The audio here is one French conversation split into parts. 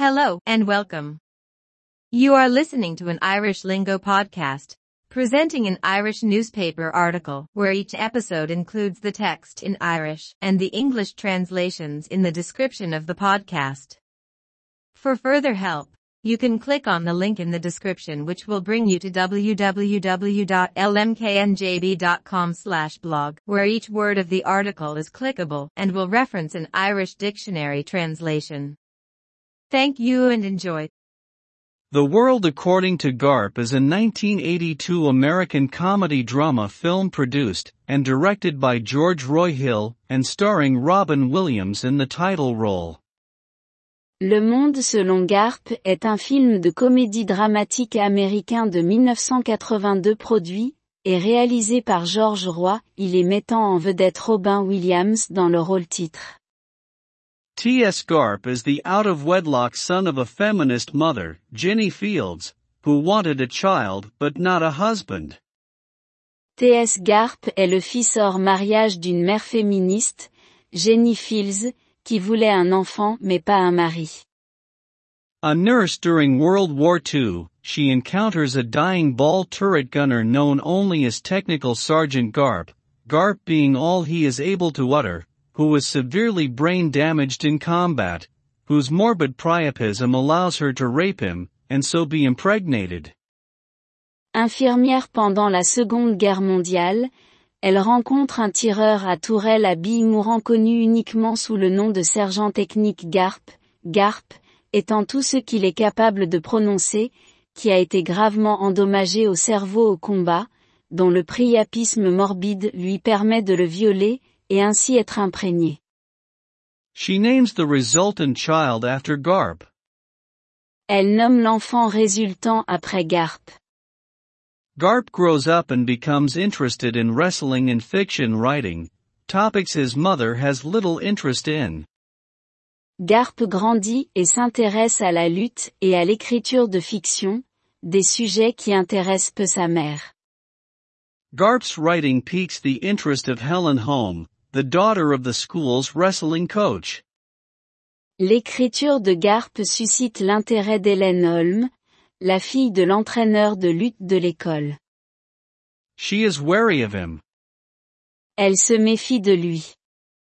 Hello and welcome. You are listening to an Irish Lingo podcast, presenting an Irish newspaper article where each episode includes the text in Irish and the English translations in the description of the podcast. For further help, you can click on the link in the description which will bring you to www.lmknjb.com/blog, where each word of the article is clickable and will reference an Irish dictionary translation. Thank you and enjoy. The World According to Garp is a 1982 American comedy drama film produced and directed by George Roy Hill and starring Robin Williams in the title role. Le Monde selon Garp est un film de comédie dramatique américain de 1982 produit et réalisé par George Roy, il est mettant en vedette Robin Williams dans le rôle-titre. T.S. Garp is the out-of-wedlock son of a feminist mother, Jenny Fields, who wanted a child but not a husband. T.S. Garp est le fils hors mariage d'une mère féministe, Jenny Fields, qui voulait un enfant mais pas un mari. A nurse during World War II, she encounters a dying ball turret gunner known only as Technical Sergeant Garp, Garp being all he is able to utter, who was severely brain damaged in combat, whose morbid priapism allows her to rape him, and so be impregnated. Infirmière pendant la Seconde Guerre mondiale, elle rencontre un tireur à tourelle à billes mourant connu uniquement sous le nom de sergent technique Garp, Garp, étant tout ce qu'il est capable de prononcer, qui a été gravement endommagé au cerveau au combat, dont le priapisme morbide lui permet de le violer, et ainsi être imprégné. She names the resultant child after Garp. Elle nomme l'enfant résultant après Garp. Garp grows up and becomes interested in wrestling and fiction writing, topics his mother has little interest in. Garp grandit et s'intéresse à la lutte et à l'écriture de fiction, des sujets qui intéressent peu sa mère. Garp's writing piques the interest of Helen Holm, the daughter of the school's wrestling coach. L'écriture de Garp suscite l'intérêt d'Helen Holm, la fille de l'entraîneur de lutte de l'école. She is wary of him. Elle se méfie de lui.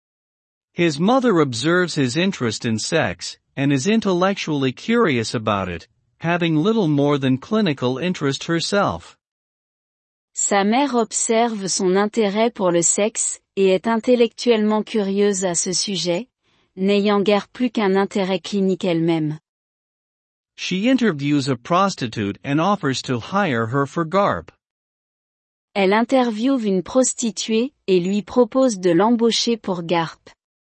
His mother observes his interest in sex, and is intellectually curious about it, having little more than clinical interest herself. Sa mère observe son intérêt pour le sexe, et est intellectuellement curieuse à ce sujet, n'ayant guère plus qu'un intérêt clinique elle-même. She interviews a prostitute and offers to hire her for Garp. Elle interviewe une prostituée, et lui propose de l'embaucher pour Garp.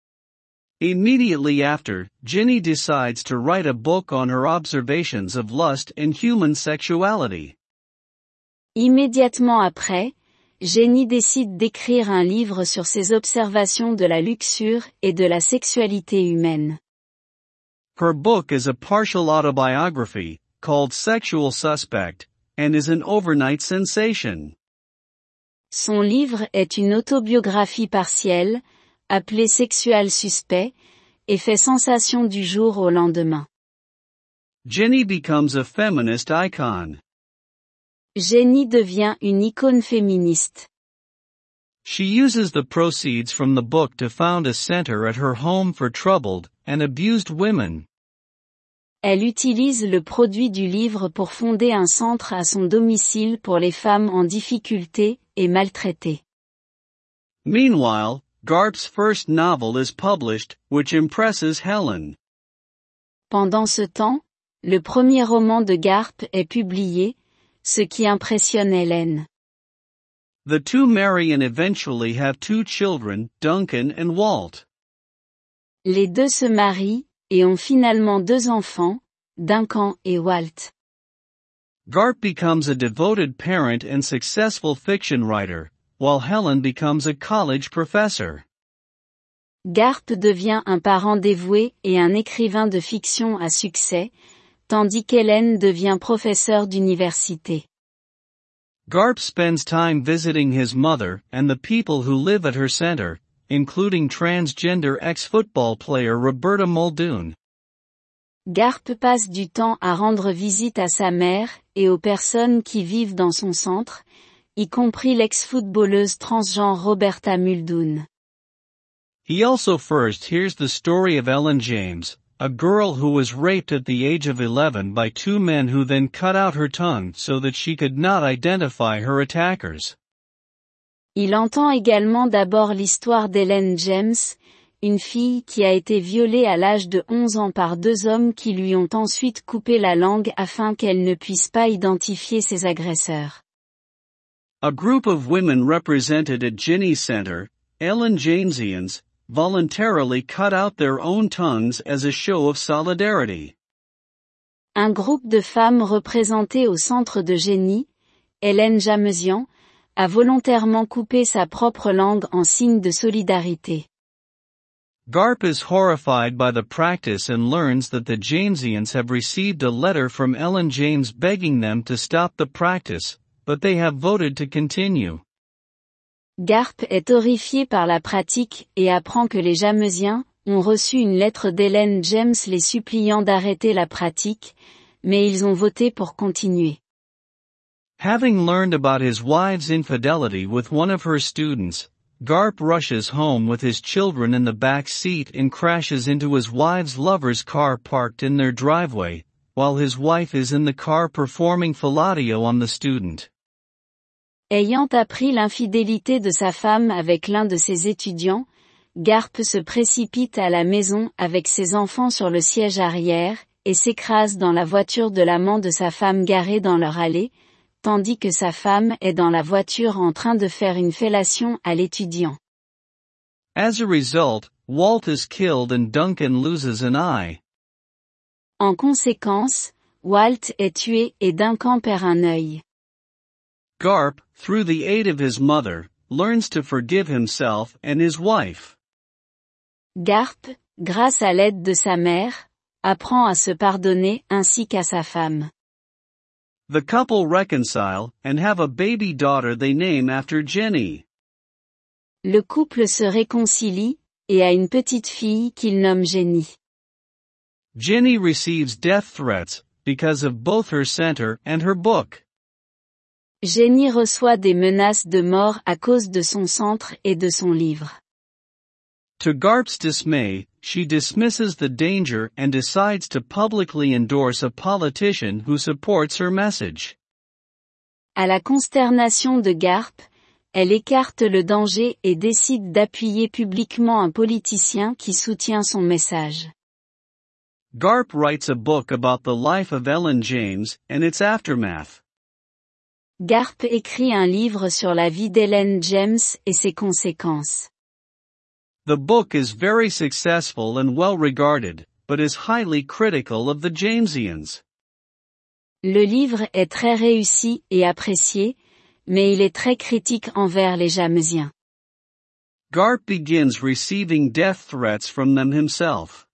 Immediately after, Jenny decides to write a book on her observations of lust and human sexuality. Immédiatement après, Jenny décide d'écrire un livre sur ses observations de la luxure et de la sexualité humaine. Her book is a partial autobiography, called Sexual Suspect, and is an overnight sensation. Son livre est une autobiographie partielle, appelée Sexual Suspect, et fait sensation du jour au lendemain. Jenny becomes a feminist icon. Jenny devient une icône féministe. She uses the proceeds from the book to found a center at her home for troubled and abused women. Elle utilise le produit du livre pour fonder un centre à son domicile pour les femmes en difficulté et maltraitées. Meanwhile, Garp's first novel is published, which impresses Helen. Pendant ce temps, le premier roman de Garp est publié, ce qui impressionne Hélène. The two marry and eventually have two children, Duncan and Walt. Les deux se marient, et ont finalement deux enfants, Duncan et Walt. Garp becomes a devoted parent and successful fiction writer, while Helen becomes a college professor. Garp devient un parent dévoué et un écrivain de fiction à succès, tandis qu'Hélène devient professeure d'université. Garp spends time visiting his mother and the people who live at her center, including transgender ex-football player Roberta Muldoon. Garp passe du temps à rendre visite à sa mère et aux personnes qui vivent dans son centre, y compris l'ex-footballeuse transgenre Roberta Muldoon. He also first hears the story of Ellen James, a girl who was raped at the age of 11 by two men who then cut out her tongue so that she could not identify her attackers. Il entend également d'abord l'histoire d'Ellen James, une fille qui a été violée à l'âge de 11 ans par deux hommes qui lui ont ensuite coupé la langue afin qu'elle ne puisse pas identifier ses agresseurs. A group of women represented at Ginny's Center, Ellen Jamesians, voluntarily cut out their own tongues as a show of solidarity. Un groupe de femmes représentées au centre de Jenny, Ellen Jamesian, a volontairement coupé sa propre langue en signe de solidarité. Garp is horrified by the practice and learns that the Jamesians have received a letter from Ellen James begging them to stop the practice, but they have voted to continue. Garp est horrifié par la pratique et apprend que les Jamesiens ont reçu une lettre d'Ellen James les suppliant d'arrêter la pratique, mais ils ont voté pour continuer. Having learned about his wife's infidelity with one of her students, Garp rushes home with his children in the back seat and crashes into his wife's lover's car parked in their driveway, while his wife is in the car performing fellatio on the student. Ayant appris l'infidélité de sa femme avec l'un de ses étudiants, Garp se précipite à la maison avec ses enfants sur le siège arrière, et s'écrase dans la voiture de l'amant de sa femme garée dans leur allée, tandis que sa femme est dans la voiture en train de faire une fellation à l'étudiant. As a result, Walt is killed and Duncan loses an eye. En conséquence, Walt est tué et Duncan perd un œil. Garp, through the aid of his mother, learns to forgive himself and his wife. Garp, grâce à l'aide de sa mère, apprend à se pardonner ainsi qu'à sa femme. The couple reconcile, and have a baby daughter they name after Jenny. Le couple se réconcilie, et a une petite fille qu'il nomme Jenny. Jenny receives death threats, because of both her center and her book. Jenny reçoit des menaces de mort à cause de son centre et de son livre. To Garp's dismay, she dismisses the danger and decides to publicly endorse a politician who supports her message. À la consternation de Garp, elle écarte le danger et décide d'appuyer publiquement un politicien qui soutient son message. Garp writes a book about the life of Ellen James and its aftermath. Garp écrit un livre sur la vie d'Ellen James et ses conséquences. The book is very successful and well regarded, but is highly critical of the Jamesians. Le livre est très réussi et apprécié, mais il est très critique envers les Jamesiens. Garp begins receiving death threats from them himself.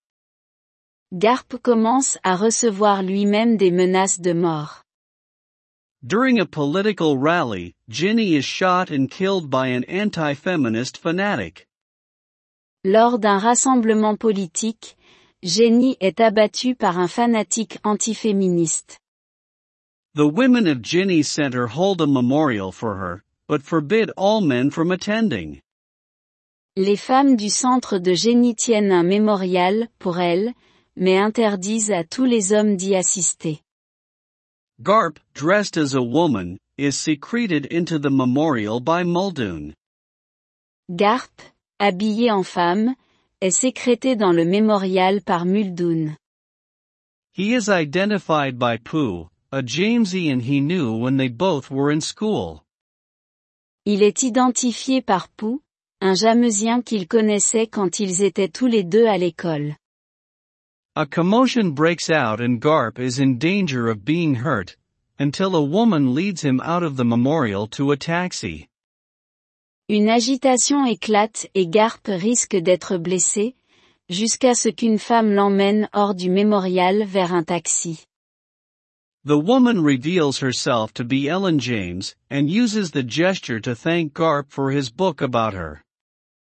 Garp commence à recevoir lui-même des menaces de mort. During a political rally, Ginny is shot and killed by an anti-feminist fanatic. Lors d'un rassemblement politique, Jenny est abattue par un fanatique antiféministe. The women of Ginny's Center hold a memorial for her, but forbid all men from attending. Les femmes du centre de Jenny tiennent un mémorial pour elle, mais interdisent à tous les hommes d'y assister. Garp, dressed as a woman, is secreted into the memorial by Muldoon. Garp, habillé en femme, est sécrété dans le mémorial par Muldoon. He is identified by Pooh, a Jamesian he knew when they both were in school. Il est identifié par Pooh, un Jamesien qu'il connaissait quand ils étaient tous les deux à l'école. A commotion breaks out and Garp is in danger of being hurt, until a woman leads him out of the memorial to a taxi. Une agitation éclate et Garp risque d'être blessé, jusqu'à ce qu'une femme l'emmène hors du mémorial vers un taxi. The woman reveals herself to be Ellen James, and uses the gesture to thank Garp for his book about her.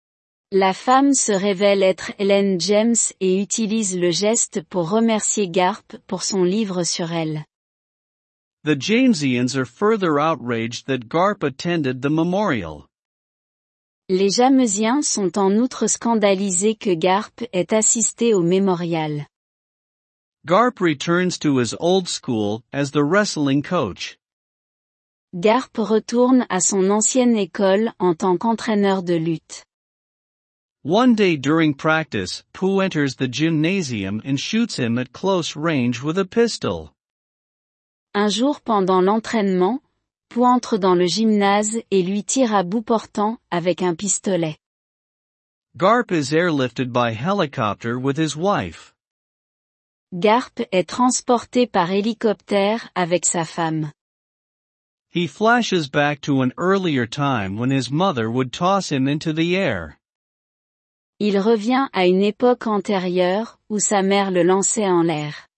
La femme se révèle être Ellen James et utilise le geste pour remercier Garp pour son livre sur elle. The Jamesians are further outraged that Garp attended the memorial. Les Jamesiens sont en outre scandalisés que Garp ait assisté au mémorial. Garp returns to his old school as the wrestling coach. Garp retourne à son ancienne école en tant qu'entraîneur de lutte. One day during practice, Pooh enters the gymnasium and shoots him at close range with a pistol. Un jour pendant l'entraînement, Pooh entre dans le gymnase et lui tire à bout portant avec un pistolet. Garp is airlifted by helicopter with his wife. Garp est transporté par hélicoptère avec sa femme. He flashes back to an earlier time when his mother would toss him into the air. Il revient à une époque antérieure où sa mère le lançait en l'air.